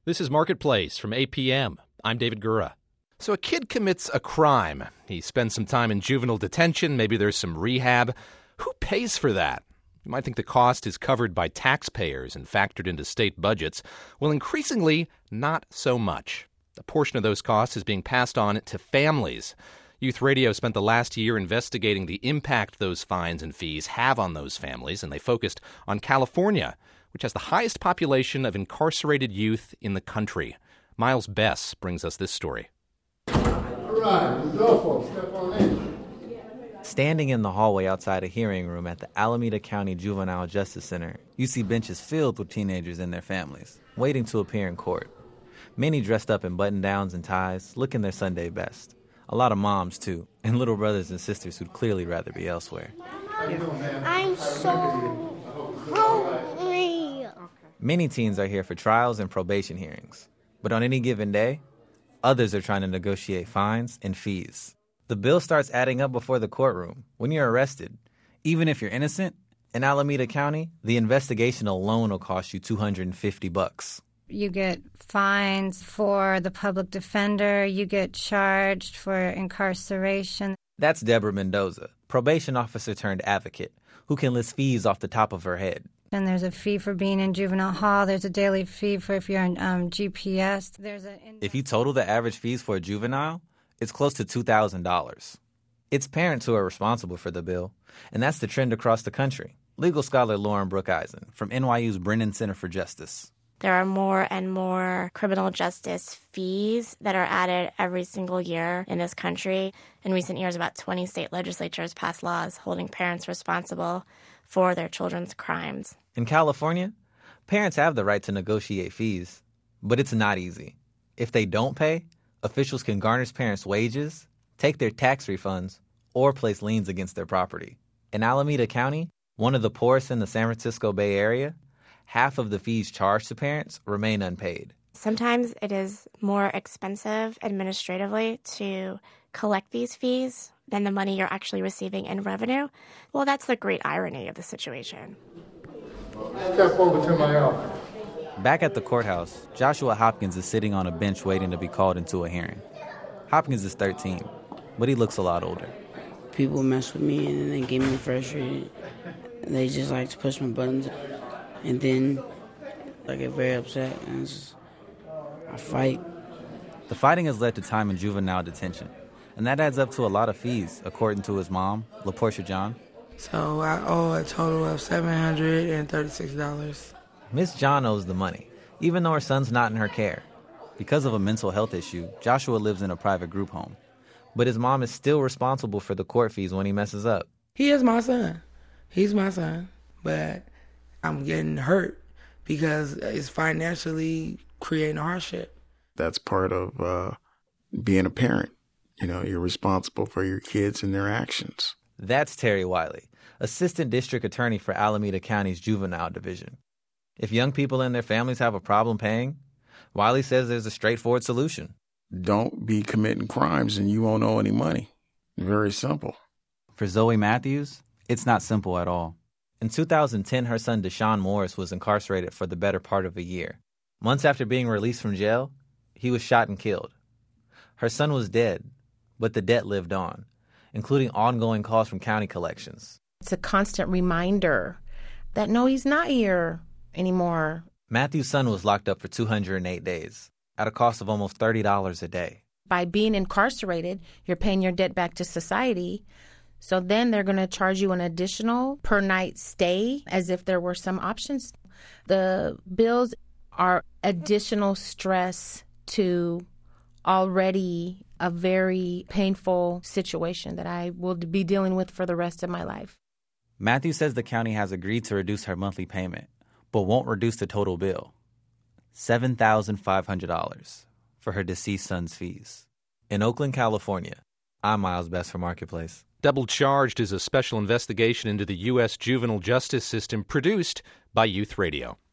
This is Marketplace from APM. I'm David Gura. So a kid commits a crime. He spends some time in juvenile detention. Maybe there's some rehab. Who pays for that? You might think the cost is covered by taxpayers and factored into state budgets. Well, increasingly, not so much. A portion of those costs is being passed on to families. Youth Radio spent the last year investigating the impact those fines and fees have on those families, and they focused on California, which has the highest population of incarcerated youth in the country. Miles Bess brings us this story. All right, let's go, folks. Step on in. Standing in the hallway outside a hearing room at the Alameda County Juvenile Justice Center, you see benches filled with teenagers and their families, waiting to appear in court. Many dressed up in button-downs and ties, looking their Sunday best. A lot of moms, too, and little brothers and sisters who'd clearly rather be elsewhere. I'm so hungry. Many teens are here for trials and probation hearings. But on any given day, others are trying to negotiate fines and fees. The bill starts adding up before the courtroom when you're arrested. Even if you're innocent, in Alameda County, the investigation alone will cost you $250. You get fines for the public defender. You get charged for incarceration. That's Deborah Mendoza, probation officer turned advocate, who can list fees off the top of her head. And there's a fee for being in juvenile hall. There's a daily fee for if you're in GPS. If you total the average fees for a juvenile, it's close to $2,000. It's parents who are responsible for the bill, and that's the trend across the country. Legal scholar Lauren Brookhuizen from NYU's Brennan Center for Justice. There are more and more criminal justice fees that are added every single year in this country. In recent years, about 20 state legislatures passed laws holding parents responsible for their children's crimes. In California, parents have the right to negotiate fees, but it's not easy. If they don't pay, officials can garnish parents' wages, take their tax refunds, or place liens against their property. In Alameda County, one of the poorest in the San Francisco Bay Area, half of the fees charged to parents remain unpaid. Sometimes it is more expensive administratively to collect these fees than the money you're actually receiving in revenue. Well, that's the great irony of the situation. Step over to my office. Back at the courthouse, Joshua Hopkins is sitting on a bench waiting to be called into a hearing. Hopkins is 13, but he looks a lot older. People mess with me and then they get me frustrated. They just like to push my buttons. And then I get very upset and I fight. The fighting has led to time in juvenile detention, and that adds up to a lot of fees, according to his mom, LaPortia John. So I owe a total of $736. Miss John owes the money, even though her son's not in her care. Because of a mental health issue, Joshua lives in a private group home. But his mom is still responsible for the court fees when he messes up. He is my son. He's my son. But I'm getting hurt because it's financially creating hardship. That's part of being a parent. You know, you're responsible for your kids and their actions. That's Terry Wiley, Assistant District Attorney for Alameda County's Juvenile Division. If young people and their families have a problem paying, Wiley says there's a straightforward solution. Don't be committing crimes and you won't owe any money. Very simple. For Zoe Matthews, it's not simple at all. In 2010, her son Deshaun Morris was incarcerated for the better part of a year. Months after being released from jail, he was shot and killed. Her son was dead, but the debt lived on, including ongoing calls from county collections. It's a constant reminder that no, he's not here anymore. Matthew's son was locked up for 208 days at a cost of almost $30 a day. By being incarcerated, you're paying your debt back to society. So then they're going to charge you an additional per night stay as if there were some options. The bills are additional stress to already a very painful situation that I will be dealing with for the rest of my life. Matthew says the county has agreed to reduce her monthly payment, but won't reduce the total bill, $7,500 for her deceased son's fees. In Oakland, California, I'm Miles Bess for Marketplace. Double Charged is a special investigation into the U.S. juvenile justice system produced by Youth Radio.